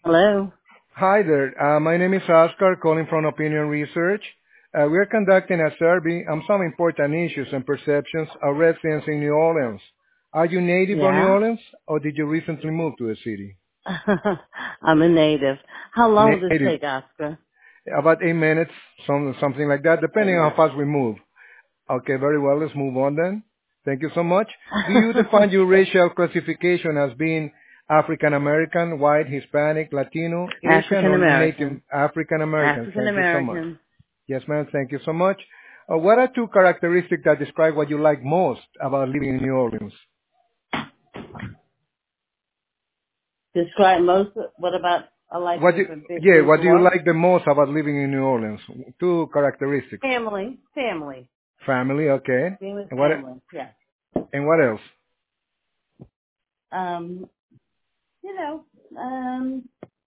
Hello. Hi there. My name is Oscar, calling from Opinion Research. We are conducting a survey on some important issues and perceptions of residents in New Orleans. Are you native of New Yeah. Orleans, or did you recently move to the city? I'm a native. How long will this Native. take, Oscar? About 8 minutes, something like that, depending on how fast we move. Okay, very well. Let's move on then. Thank you so much. Do you define your racial classification as being African American, white, Hispanic, Latino, Asian, African or Native American. African American? African Thank you so much. American. Yes, ma'am. Thank you so much. What are two characteristics that describe what you like most about living in New Orleans? Describe most. What about I like What do, yeah, being what from do you what? like the most about living in New Orleans? Two characteristics. Family. Family. Family, okay. Being with And what family. Yeah. and what else? Um. You know. Um.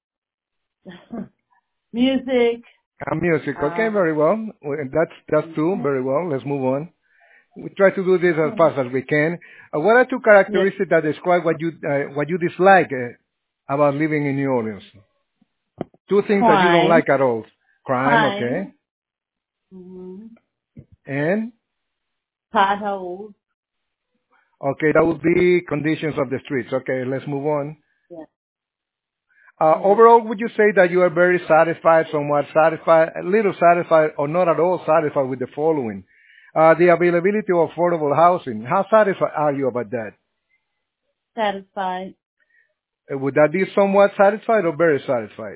Music. Music, okay, Um. very well. That's two, very well. Let's move on. We try to do this as fast as we can. What are two Yeah. characteristics that describe what you dislike about living in New Orleans? Two things that you don't Crime. like at all. Crime, okay. Crime. Mm-hmm. And Potholes. okay, that would be conditions of the streets. Okay, let's move on. Yeah. Yeah. Overall, would you say that you are very satisfied, somewhat satisfied, a little satisfied, or not at all satisfied with the following? The availability of affordable housing. How satisfied are you about that? Satisfied. Would that be somewhat satisfied or very satisfied?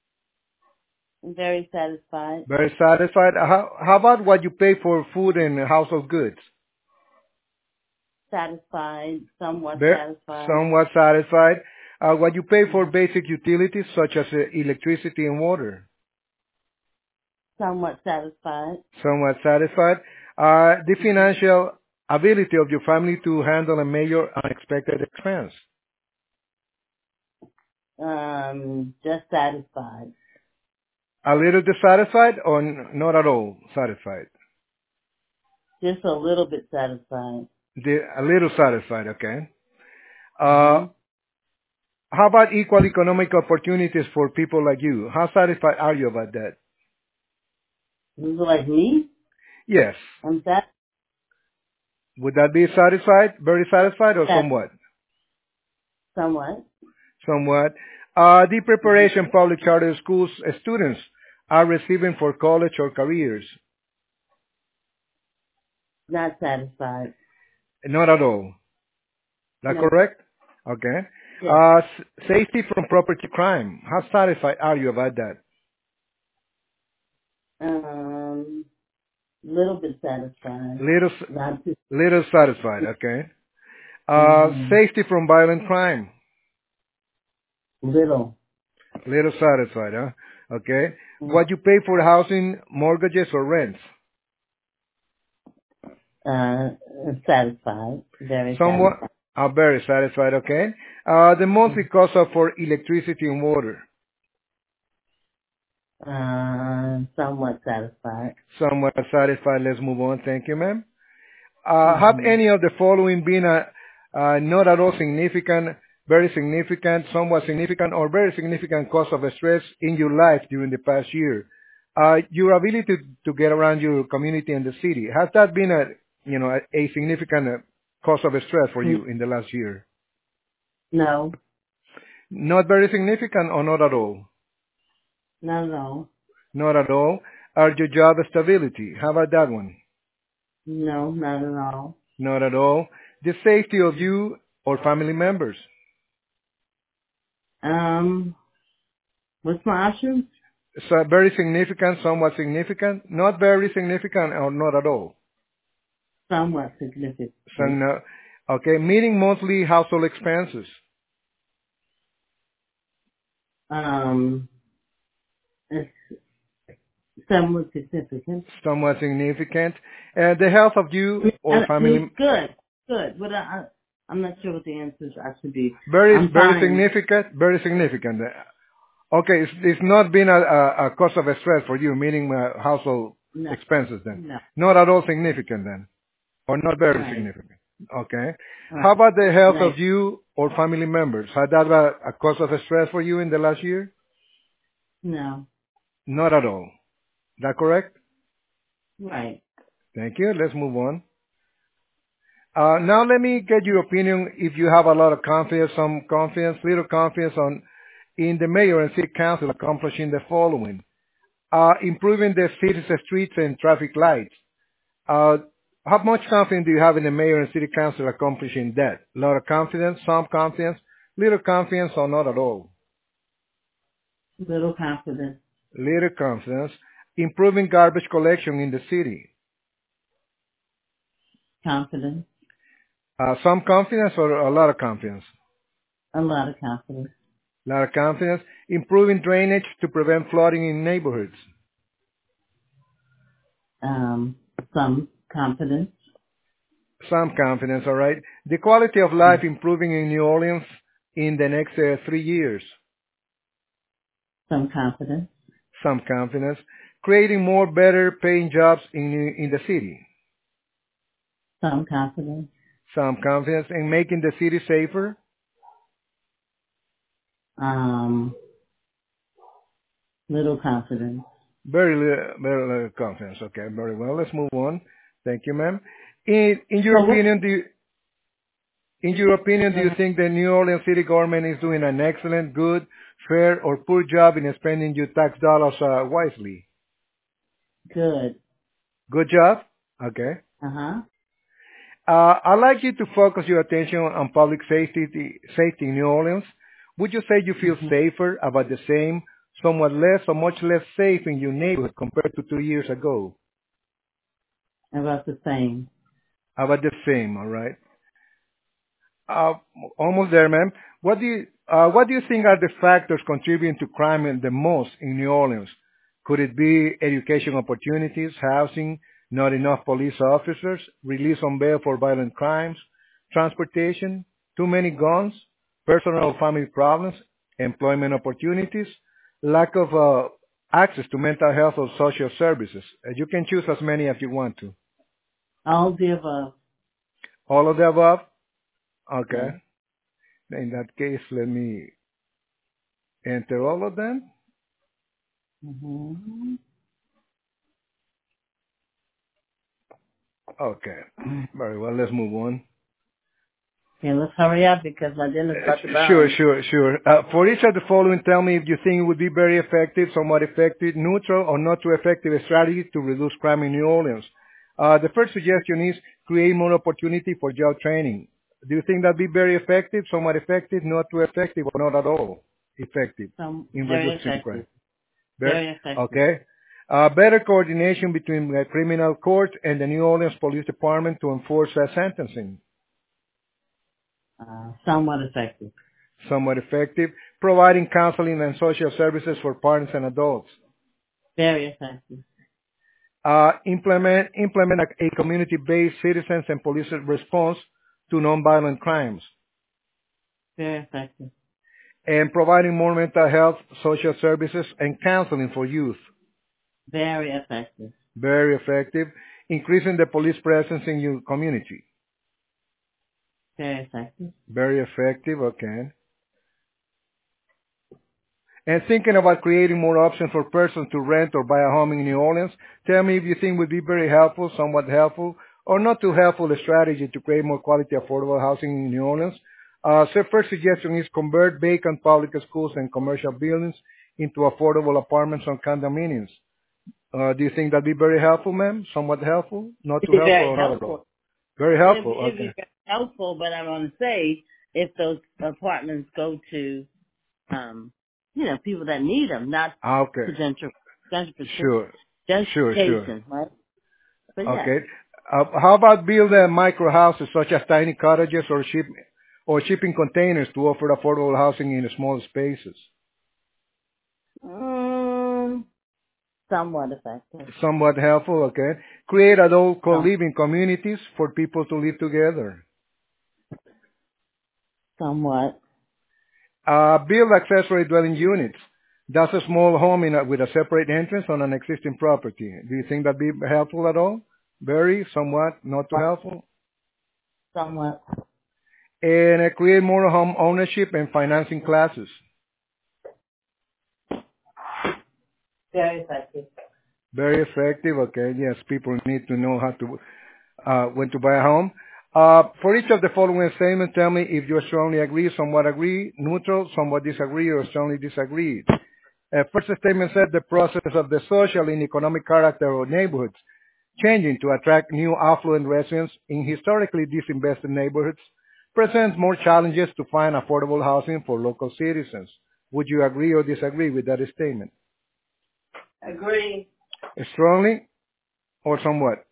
Very satisfied. Very satisfied. How about what you pay for food and household goods? Satisfied. Somewhat Very, satisfied. somewhat satisfied. What you pay for Mhm. basic utilities such as electricity and water. Somewhat satisfied. Somewhat satisfied. The Mhm. financial ability of your family to handle a major unexpected expense. Just satisfied. A little dissatisfied or not at all satisfied? Just a little bit satisfied. A little satisfied, okay. Uh, Hmm. how about equal economic opportunities for people like you? How satisfied are you about that? Like me, Yes. I'm Would that be satisfied? Very satisfied or satisfied. somewhat? Somewhat. Somewhat. The Hmm. preparation public charter schools students are receiving for college or careers? Not satisfied. Not at all. That No. correct? Okay. Yes. Safety from property crime. How satisfied are you about that? Um. Little bit satisfied. Little, Not too. little satisfied. Okay. Hmm. Safety from violent crime. Little. Little satisfied, huh? Okay. Mm. What you pay for housing, mortgages, or rents? Uh. Satisfied. Very Somewhat. satisfied. Very satisfied. Okay. The monthly cost of for electricity and water. Somewhat satisfied. Somewhat satisfied. Let's move on. Thank you, ma'am. Have Hmm. any of the following been not at all significant, very significant, somewhat significant, or very significant cause of stress in your life during the past year? Your ability to get around your community and the city, has that been a significant cause of stress for you in the last year? No. Not very significant or not at all? No. No. Not at all. Are your job stability? How about that one? No. Not at all. Not at all. The safety of you or family members? Um. What's my options? So very significant, somewhat significant, not very significant, or not at all. Somewhat significant. So no, okay, meeting monthly household expenses, Um. It's somewhat significant. somewhat significant. The health of you or I family, mean, good. Good. But I'm not sure what the answers are to be. very, I'm very fine. significant, very significant. Okay, it's not been a cause of stress for you, meaning household No. expenses then. No. Not at all significant then, or not very Right. significant. Okay. How Right. about the health of Right. you or family members. Had that a cause of stress for you in the last year? No. Not at all. Is that correct? Right. Thank you. Let's move on. Now let me get your opinion if you have a lot of confidence, some confidence, little confidence in the mayor and city council accomplishing the following. Improving the city's streets and traffic lights. Uh, how much confidence do you have in the mayor and city council accomplishing that? A lot of confidence, some confidence, little confidence, or not at all? Little confidence. Little confidence. Improving garbage collection in the city. Confidence. Some confidence or a lot of confidence? A lot of confidence. A lot of confidence. Improving drainage to prevent flooding in neighborhoods. Some confidence. Some confidence, all right. The quality of life improving in New Orleans in the next 3 years. Some confidence. Some confidence. Creating more better paying jobs in the city. Some confidence. Some confidence. In making the city safer. Little confidence. Very little confidence. Okay, very well. Let's move on. Thank you, ma'am. In your opinion, do you think the New Orleans city government is doing an excellent, good, fair, or poor job in spending your tax dollars wisely? Good. Good job? Okay. Uh-huh. I'd like you to focus your attention on public safety in New Orleans. Would you say you feel safer, about the same, somewhat less, or much less safe in your neighborhood compared to 2 years ago? About the same. About the same, all right. Almost there, ma'am. What do you think are the factors contributing to crime the most in New Orleans? Could it be education opportunities, housing, not enough police officers, release on bail for violent crimes, transportation, too many guns, personal or family problems, employment opportunities, lack of access to mental health or social services? You can choose as many as you want to. All of the above. All of the above? Okay. Yes. In that case, let me enter all of them. Mm-hmm. Okay. Very well. Let's move on. Okay, let's hurry up because my dinner's about to Sure, burn. sure. For each of the following, tell me if you think it would be very effective, somewhat effective, neutral, or not too effective strategy to reduce crime in New Orleans. The first suggestion is create more opportunity for job training. Do you think that'd be very effective, somewhat effective, not too effective, or not at all effective in Very reducing crime? effective. Very effective. Okay. Better coordination between the criminal court and the New Orleans Police Department to enforce sentencing. Somewhat effective. Somewhat effective. Providing counseling and social services for parents and adults. Very effective. Implement a community-based citizens and police response to nonviolent crimes. Very effective. And providing more mental health, social services, and counseling for youth. Very effective. Very effective. Increasing the police presence in your community. Very effective. Very effective, okay. And thinking about creating more options for persons to rent or buy a home in New Orleans, tell me if you think would be very helpful, somewhat helpful, or not too helpful a strategy to create more quality affordable housing in New Orleans. So first suggestion is convert vacant public schools and commercial buildings into affordable apartments or condominiums. Do you think that'd be very helpful, ma'am? Somewhat helpful? Not too helpful Very or not at helpful. all? Very helpful, It'd okay. be very helpful, but I want to say if those apartments go to, people that need them, not Okay. to Sure. gentrification, right? But yeah. Okay. How about build micro houses such as tiny cottages or shipping containers to offer affordable housing in small spaces? Somewhat effective. Somewhat helpful, okay. Create adult Some, co-living communities for people to live together. somewhat. Build accessory dwelling units. That's a small home with a separate entrance on an existing property. Do you think that'd be helpful at all? Very, somewhat, not too helpful? Somewhat. And create more home ownership and financing classes. Very effective. Very effective. Okay. Yes, people need to know how to when to buy a home. For each of the following statements, tell me if you strongly agree, somewhat agree, neutral, somewhat disagree, or strongly disagree. First statement said the process of the social and economic character of neighborhoods changing to attract new affluent residents in historically disinvested neighborhoods presents more challenges to find affordable housing for local citizens. Would you agree or disagree with that statement? Agree. Strongly or somewhat?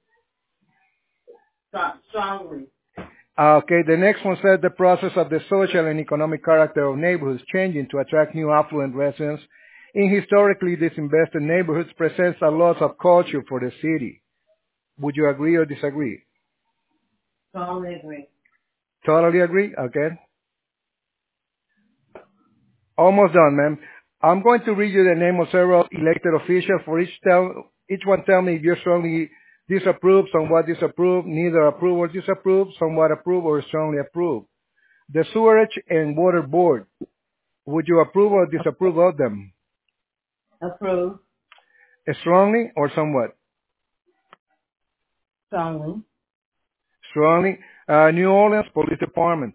Strongly. Okay, the next one said the process of the social and economic character of neighborhoods changing to attract new affluent residents in historically disinvested neighborhoods presents a loss of culture for the city. Would you agree or disagree? Strongly agree. Totally agree? Okay. Almost done, ma'am. I'm going to read you the name of several elected officials. For each one tell me if you strongly disapprove, somewhat disapprove, neither approve or disapprove, somewhat approve or strongly approve. The Sewerage and Water Board, would you approve or disapprove of them? Approve. Strongly or somewhat? Strongly. Strongly. New Orleans Police Department.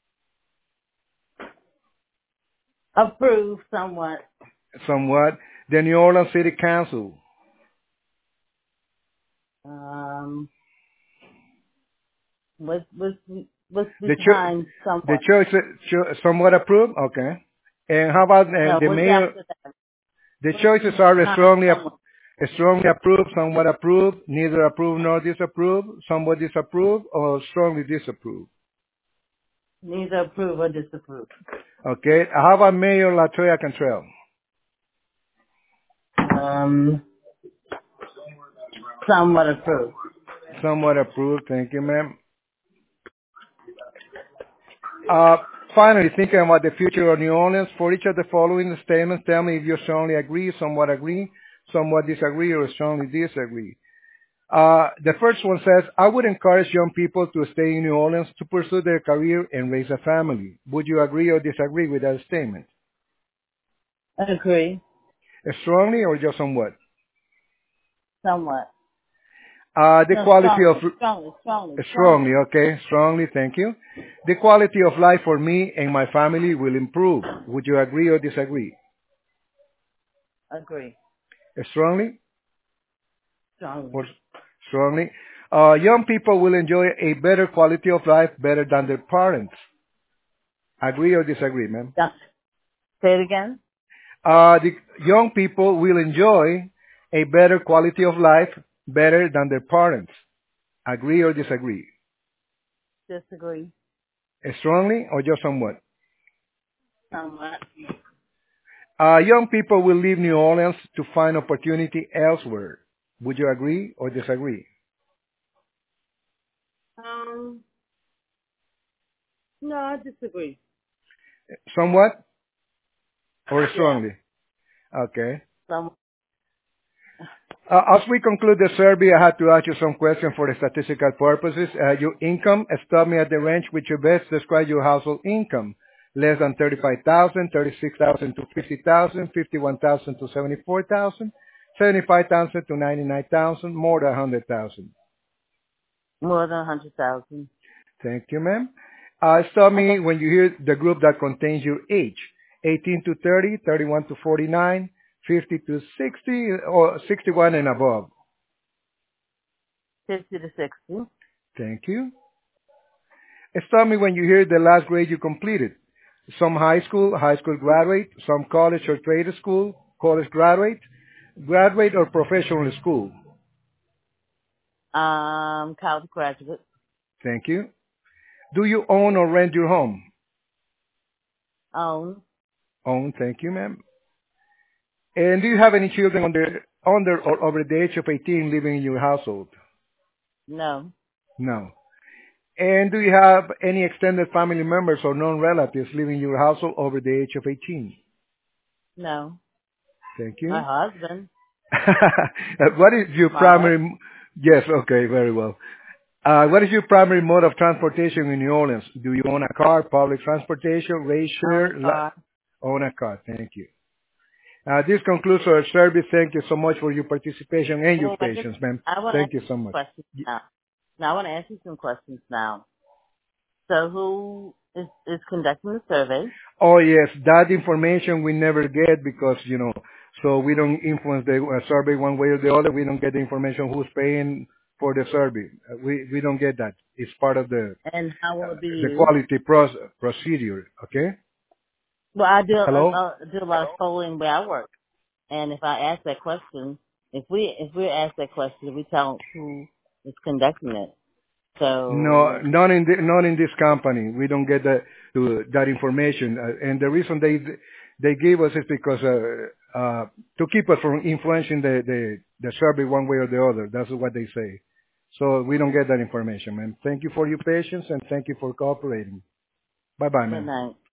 Approve somewhat. Somewhat. The New Orleans City Council. What's The behind somewhat? church somewhat approve? Okay. And how about No, the what's mayor? after that? The What's choices are behind somewhat? strongly approve, somewhat approve, neither approve nor disapprove, somewhat disapprove, or strongly disapprove. Neither approve or disapprove. Okay. How about Mayor Latoya Cantrell? Somewhat approve. Somewhat approved. Thank you, ma'am. Uh, Finally, thinking about the future of New Orleans, for each of the following statements, tell me if you strongly agree, somewhat disagree, or strongly disagree. The first one says, I would encourage young people to stay in New Orleans to pursue their career and raise a family. Would you agree or disagree with that statement? Agree. Strongly or just somewhat? Somewhat. The No, quality of strongly. okay, strongly, thank you. The quality of life for me and my family will improve. Would you agree or disagree? Agree. Strongly Strongly. or strongly? Young people will enjoy a better quality of life better than their parents. Agree or disagree, ma'am? Yeah. Say it again. The young people will enjoy a better quality of life better than their parents. Agree or disagree? Disagree. Strongly or just somewhat? Somewhat. Young people will leave New Orleans to find opportunity elsewhere. Would you agree or disagree? No, I disagree. Somewhat or Yeah. strongly? Okay. Some. As we conclude the survey, I had to ask you some questions for the statistical purposes. Your income, stop me at the range which you best describe your household income. Less than 35,000, 36,000 to 50,000, 51,000 to 74,000, 75,000 to 99,000, more than 100,000. More than 100,000. Thank you, ma'am. Stop me when you hear the group that contains your age. 18 to 30, 31 to 49, 50 to 60, or 61 and above. 50 to 60. Thank you. Stop me when you hear the last grade you completed. Some high school graduate, some college or trade school, college graduate, graduate or professional school. College graduate. Thank you. Do you own or rent your home? Own. Own, thank you, ma'am. And do you have any children under or over the age of 18 living in your household? No. No. And do you have any extended family members or known relatives living in your household over the age of 18? No. Thank My you. husband. What is your My husband. primary? Yes, okay, very well. What is your primary mode of transportation in New Orleans? Do you own a car, public transportation, rate share? Own a car. Thank you. This concludes our service. Thank you so much for your participation and your patience, ma'am. Thank you so much. Now I want to ask you some questions now. So who is conducting the survey? Oh yes, that information we never get because, so we don't influence the survey one way or the other. We don't get the information who's paying for the survey. We don't get that. It's part of the and how will it be the quality procedure. Okay. Well, I do a lot of polling where I work, and if I ask that question, if we're asked that question, we tell who is conducting it. So no, not in this company. We don't get that information, and the reason they gave us is because to keep us from influencing the survey one way or the other. That's what they say. So we don't get that information, man. Thank you for your patience and thank you for cooperating. Bye bye, man. Good night.